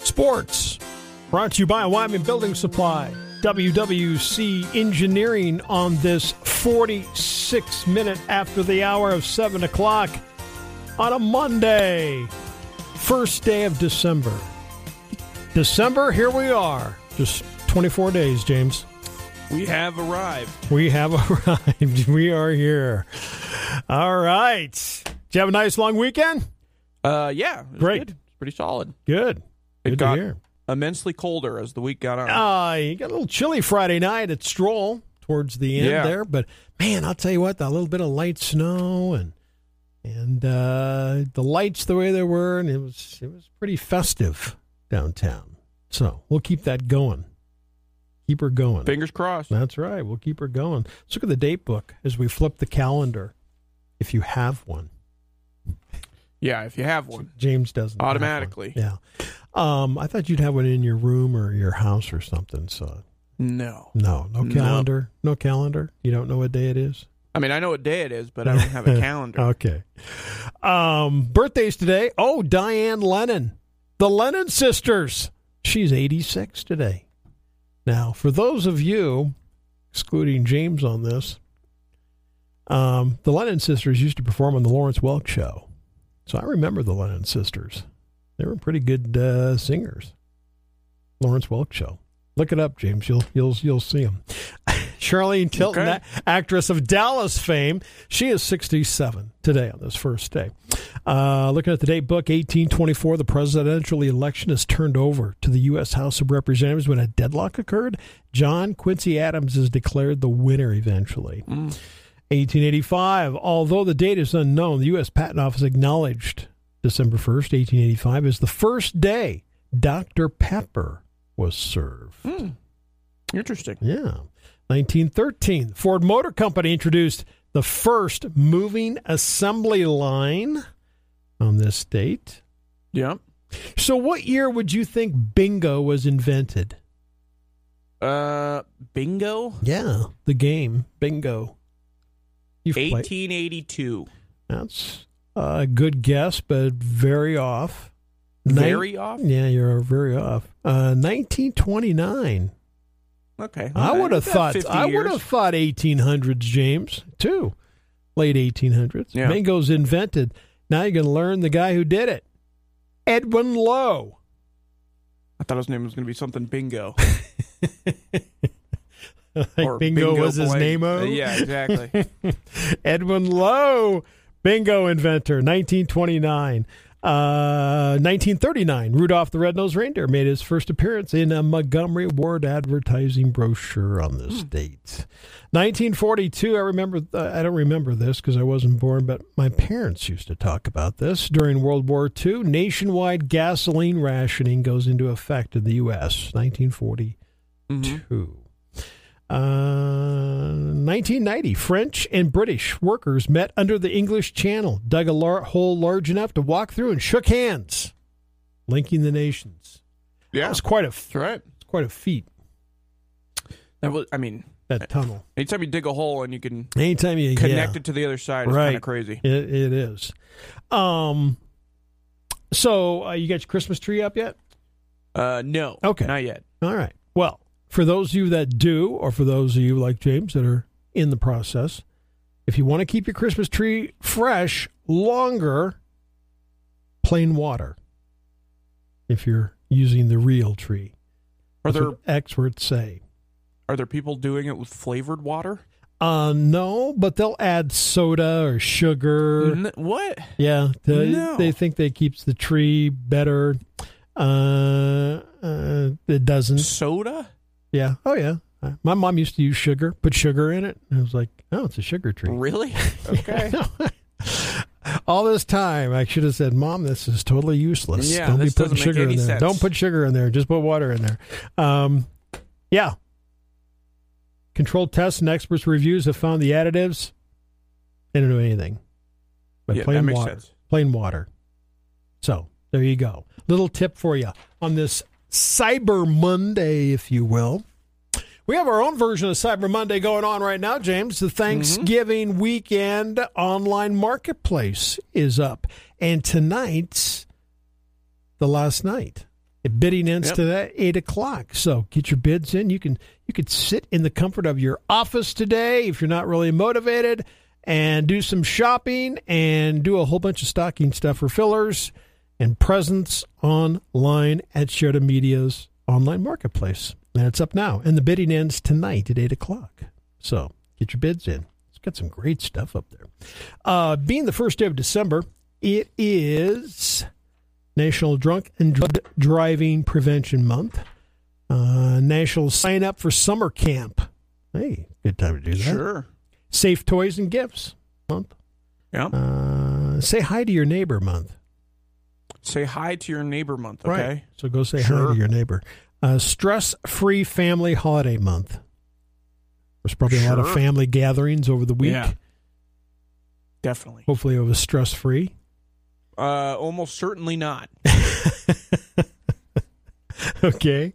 Sports, brought to you by Wyman Building Supply. WWC Engineering on this 46 minute after the hour of 7 o'clock on a Monday, first day of December. December, here we are. Just 24 days, James. We have arrived. We have arrived. We are here. All right. Did you have a nice long weekend? Yeah. It was Great. Good. It's pretty solid. Good. It Good got to hear. immensely colder as the week got on. You got a little chilly Friday night at Stroll towards the end there. But, man, I'll tell you what, that little bit of light snow and the lights the way they were, and it was pretty festive downtown. So we'll keep that going. Keep her going. Fingers crossed. That's right. We'll keep her going. Let's look at the date book as we flip the calendar, if you have one. Yeah, if you have one. James doesn't. Automatically. Yeah. I thought you'd have one in your room or your house or something. So No. No calendar. No calendar. You don't know what day it is? I mean, I know what day it is, but I don't have a calendar. Okay. Birthdays today. Oh, Diane Lennon. The Lennon sisters. She's 86 today. Now, for those of you, excluding James on this, the Lennon sisters used to perform on the Lawrence Welk Show. So I remember the Lennon sisters. They were pretty good singers. Lawrence Welk Show. Look it up, James. You'll see them. Charlene Tilton, Okay. actress of Dallas fame, she is 67 today on this first day. Looking at the date book, 1824, the presidential election is turned over to the U.S. House of Representatives when a deadlock occurred. John Quincy Adams is declared the winner eventually. 1885, although the date is unknown, the U.S. Patent Office acknowledged December 1st, 1885, as the first day Dr. Pepper was served. Interesting. Yeah. 1913, Ford Motor Company introduced the first moving assembly line on this date. Yeah. So what year would you think bingo was invented? Bingo? Yeah, the game, bingo. You've played. 1882. That's a good guess, but very off. Very off? Yeah, you're very off. 1929. Okay. I would have thought 50 I would years. have thought 1800s, James, too. Late 1800s. Yeah. Bingo's invented. Now you're going to learn the guy who did it. Edwin Lowe. I thought his name was going to be something Bingo. Like bingo was his blank. name-o? Yeah, exactly. Edwin Lowe, bingo inventor, 1929. 1939, Rudolph the Red-Nosed Reindeer made his first appearance in a Montgomery Ward advertising brochure on this date. 1942, I don't remember this because I wasn't born, but my parents used to talk about this. During World War II, nationwide gasoline rationing goes into effect in the U.S. 1942. 1990, French and British workers met under the English Channel, dug a hole large enough to walk through, and shook hands, linking the nations. Yeah. That's quite a That's right. quite a feat. That was, I mean, that tunnel. Anytime you dig a hole and you can Anytime you connect it to the other side, it's kind of crazy. It is. So you got your Christmas tree up yet? No. Okay. Not yet. All right. Well, for those of you that do, or for those of you like James that are in the process, if you want to keep your Christmas tree fresh longer, plain water. If you're using the real tree. That's what experts say. Are there people doing it with flavored water? No, but they'll add soda or sugar. What? Yeah. No. They think that keeps the tree better. It doesn't. Soda? Yeah. Oh, yeah. My mom used to use sugar, put sugar in it. And I was like, oh, it's a sugar tree. Really? Okay. All this time, I should have said, Mom, this is totally useless. Yeah, Don't be this putting doesn't make sugar in any there. sense. Don't put sugar in there. Just put water in there. Yeah. Controlled tests and experts' reviews have found the additives. They don't do anything. But Yeah, that plain makes water. sense. Plain water. So, there you go. Little tip for you on this Cyber Monday, if you will. We have our own version of Cyber Monday going on right now, James. The Thanksgiving weekend online marketplace is up. And tonight's the last night Bidding ends today, 8 o'clock. So get your bids in. You could sit in the comfort of your office today if you're not really motivated and do some shopping and do a whole bunch of stocking stuffer fillers and presents online at Sheridan Media's online marketplace. And it's up now. And the bidding ends tonight at 8 o'clock. So get your bids in. It's got some great stuff up there. Being the first day of December, it is National Drunk and Driving Prevention Month. National Sign Up for Summer Camp. Hey, good time to do that. Sure. Safe Toys and Gifts Month. Yeah. Say Hi to Your Neighbor Month. Say hi to your neighbor month, okay? Right. So go say hi to your neighbor. Stress-Free Family Holiday Month. There's probably a lot of family gatherings over the week. Yeah. Definitely. Hopefully it was stress-free. Almost certainly not. Okay.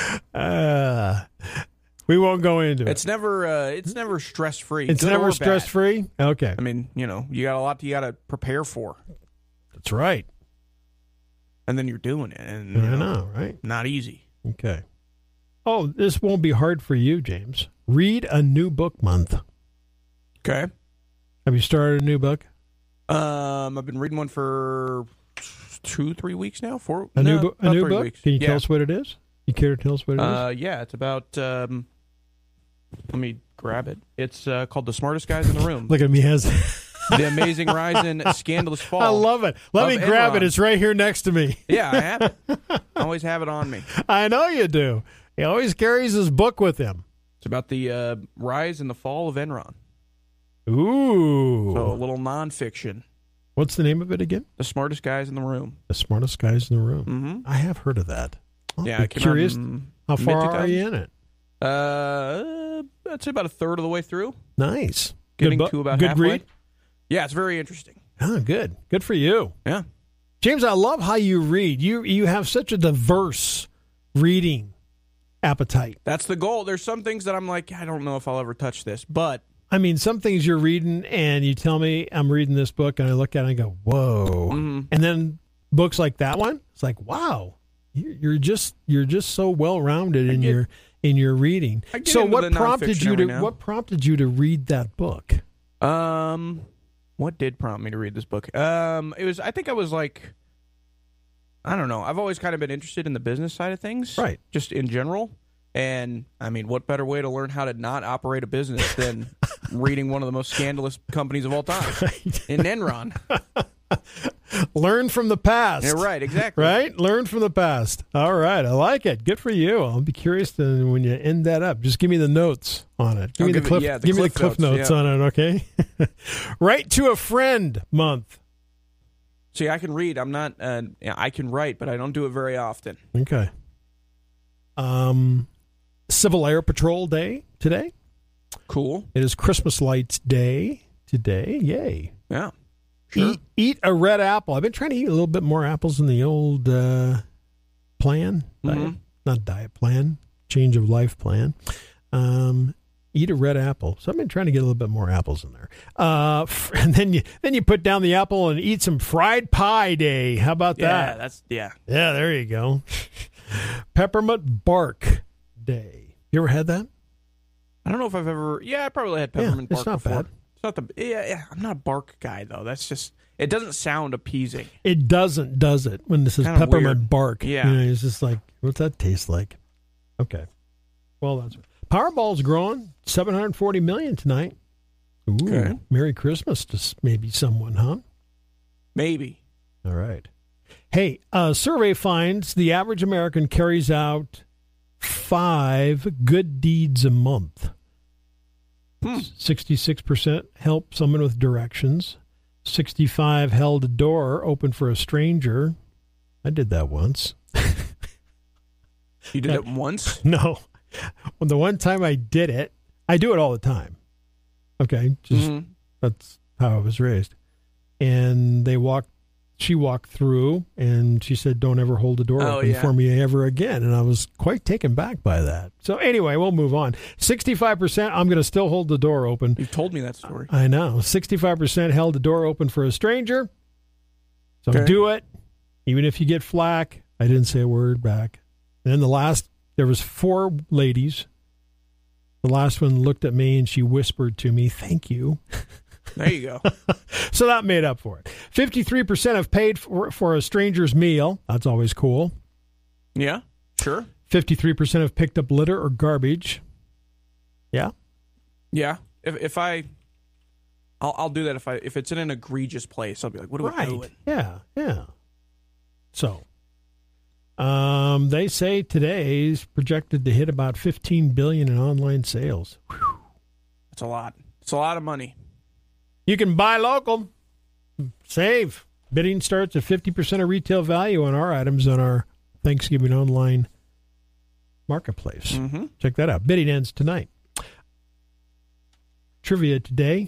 We won't go into it. It's never stress-free. It's never stress-free? Okay. I mean, you got a lot you got to prepare for. That's right. And then you're doing it. And I know, right? Not easy. Okay. Oh, this won't be hard for you, James. Read a new book month. Okay. Have you started a new book? I've been reading one for 2-3 weeks now. A new book? Weeks. Can you tell us what it is? You care to tell us what it is? Yeah, it's about. Let me grab it. It's called The Smartest Guys in the Room. Look at me, has The Amazing Rise and Scandalous Fall. I love it. Let me grab it. It's right here next to me. Yeah, I have it. I always have it on me. I know you do. He always carries his book with him. It's about the rise and the fall of Enron. Ooh. So a little nonfiction. What's the name of it again? The Smartest Guys in the Room. The Smartest Guys in the Room. Mm-hmm. I have heard of that. I'm curious. How far are you in it? I'd say about a third of the way through. Nice. Getting to about halfway. Read? Yeah, it's very interesting. Oh, good. Good for you. Yeah. James, I love how you read. You have such a diverse reading appetite. That's the goal. There's some things that I'm like, I don't know if I'll ever touch this, but I mean, some things you're reading and you tell me I'm reading this book and I look at it and I go, whoa. Mm-hmm. And then books like that one, it's like, wow, you're just so well-rounded in your reading. So what prompted you to read that book? What did prompt me to read this book? I think I was like, I don't know. I've always kind of been interested in the business side of things. Right. Just in general. And, I mean, what better way to learn how to not operate a business than reading one of the most scandalous companies of all time in Enron? Learn from the past. Yeah, right, exactly. Right? Learn from the past. All right, I like it. Good for you. I'll be curious to, when you end that up. Just give me the notes on it. Give me the cliff notes on it, okay? Write to a Friend month. See, I can read. I'm not. I can write, but I don't do it very often. Okay. Civil Air Patrol Day today. Cool. It is Christmas Lights Day today. Yay. Yeah. Sure. Eat a red apple. I've been trying to eat a little bit more apples in the old plan. Mm-hmm. Not diet plan. Change of life plan. Eat a red apple. So I've been trying to get a little bit more apples in there. And then you put down the apple and eat some fried pie day. How about that? Yeah. Yeah, there you go. Peppermint bark day. You ever had that? I don't know if I've ever. Yeah, I probably had peppermint bark before. Bad. It's not the. Yeah. I'm not a bark guy though. That's just. It doesn't sound appeasing. It doesn't, does it? When this is peppermint weird. Bark. Yeah. It's just like, what's that taste like? Okay. Well, that's Powerball's growing. $740 million tonight. Ooh. Okay. Merry Christmas to maybe someone, huh? Maybe. All right. Hey, a survey finds the average American carries out 5 good deeds a month. 66% help someone with directions. 65 held a door open for a stranger. I did that once. You did it once? No. Well, the one time I did it, I do it all the time. Okay, That's how I was raised. And she walked through, and she said, don't ever hold the door open for me ever again. And I was quite taken back by that. So anyway, we'll move on. 65%, I'm going to still hold the door open. You've told me that story. I know. 65% held the door open for a stranger. So do it. Even if you get flack, I didn't say a word back. And then there was 4 ladies. The last one looked at me and she whispered to me, "Thank you." There you go. So that made up for it. 53% have paid for a stranger's meal. That's always cool. Yeah, sure. 53% have picked up litter or garbage. Yeah. Yeah. I'll do that if it's in an egregious place. I'll be like, what are we doing? Yeah. So, they say today's projected to hit about $15 billion in online sales. Whew. That's a lot. It's a lot of money. You can buy local, save. Bidding starts at 50% of retail value on our items on our Thanksgiving online marketplace. Mm-hmm. Check that out. Bidding ends tonight. Trivia today.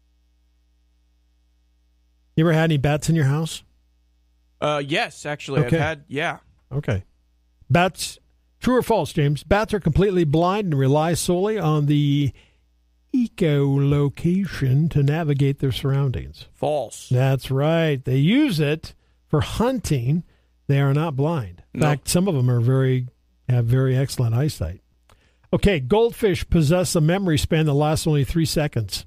You ever had any bats in your house? Yes, actually. Okay. I've had, yeah. Okay. Bats, true or false, James? Bats are completely blind and rely solely on the echolocation to navigate their surroundings. False. That's right. They use it for hunting. They are not blind. In fact, some of them have very excellent eyesight. Okay, goldfish possess a memory span that lasts only 3 seconds.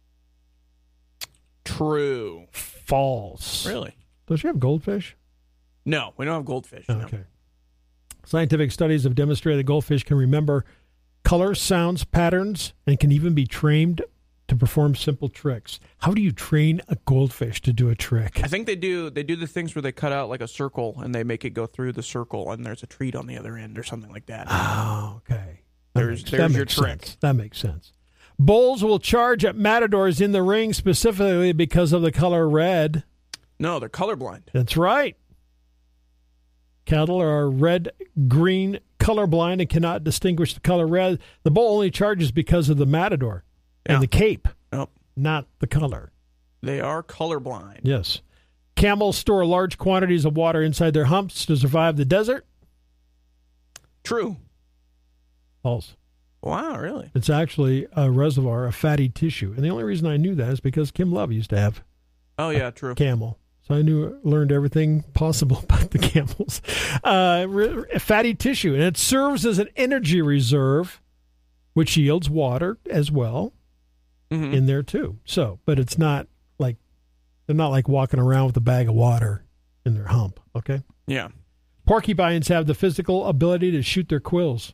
True. False. Really? Don't you have goldfish? No, we don't have goldfish. Okay. No. Scientific studies have demonstrated that goldfish can remember colors, sounds, patterns, and can even be trained to perform simple tricks. How do you train a goldfish to do a trick? I think they do the things where they cut out like a circle and they make it go through the circle and there's a treat on the other end or something like that. Oh, okay. There's your trick. Sense. That makes sense. Bulls will charge at matadors in the ring specifically because of the color red. No, they're colorblind. That's right. Cattle are red-green colorblind and cannot distinguish the color red. The bull only charges because of the matador and the cape, not the color. They are colorblind. Yes. Camels store large quantities of water inside their humps to survive the desert. True. False. Wow, really? It's actually a reservoir of fatty tissue. And the only reason I knew that is because Kim Love used to have true. Camel. So I learned everything possible about the camels. Fatty tissue. And it serves as an energy reserve, which yields water as well in there too. So, but it's not like, they're not like walking around with a bag of water in their hump. Okay? Yeah. Porcupines have the physical ability to shoot their quills.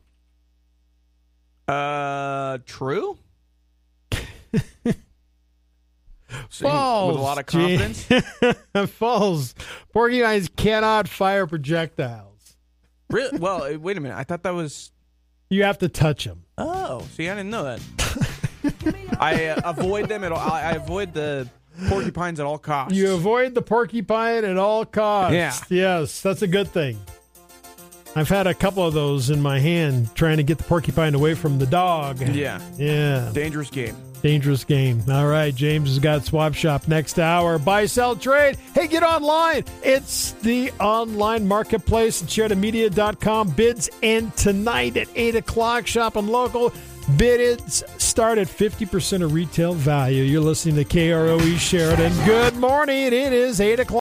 True? False. With a lot of confidence? False. Porcupines cannot fire projectiles. Really? Well, wait a minute. I thought that was... You have to touch them. Oh, see, I didn't know that. I avoid them at all. I avoid the porcupines at all costs. You avoid the porcupine at all costs. Yeah. Yes, that's a good thing. I've had a couple of those in my hand trying to get the porcupine away from the dog. Yeah. Yeah. Dangerous game. Dangerous game. All right, James has got Swap Shop next hour. Buy, sell, trade. Hey, get online. It's the online marketplace at SheridanMedia.com. Bids end tonight at 8 o'clock. Shopping local. Bids start at 50% of retail value. You're listening to KROE Sheridan. Good morning. It is 8 o'clock.